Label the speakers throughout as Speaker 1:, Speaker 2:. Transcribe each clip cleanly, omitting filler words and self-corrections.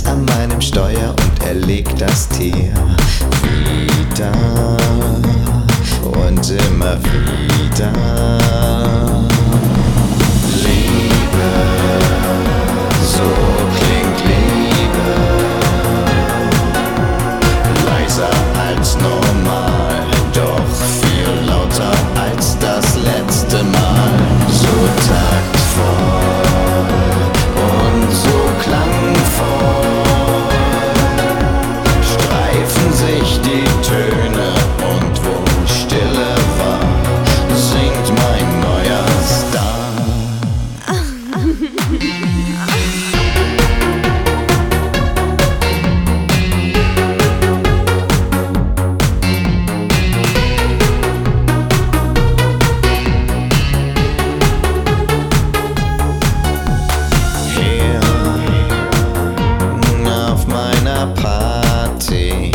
Speaker 1: Reiß an meinem Steuer und erleg das Tier. Wieder und immer wieder. Liebe, so klingt Liebe. Leiser als normal, doch viel lauter als das letzte Mal. So taktvoll und so klangvoll streifen sich die Töne, und wo Stille war, singt mein neuer Star. Party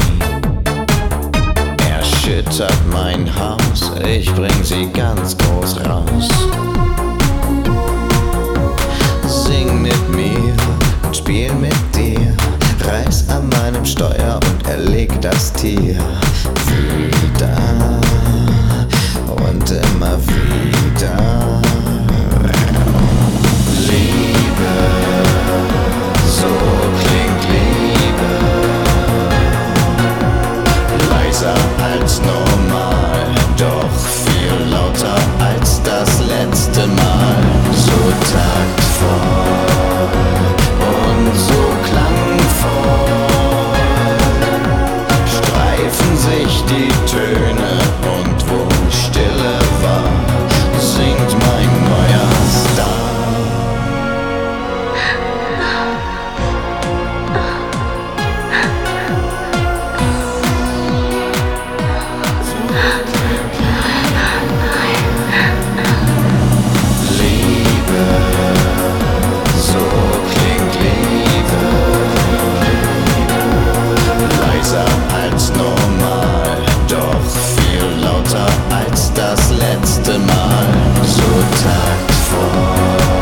Speaker 1: erschüttert mein Haus, ich bring sie ganz groß raus. Sing mit mir und spiel mit dir, reiß an meinem Steuer und erleg das Tier. Wieder und immer wieder. Liebe, so klingt Liebe. Leiser als normal, doch viel lauter als das letzte Mal. So taktvoll und so klangvoll streifen sich die Töne, und wo Stille war, singt mein neuer Star. Als normal, doch viel lauter als das letzte Mal. So taktvoll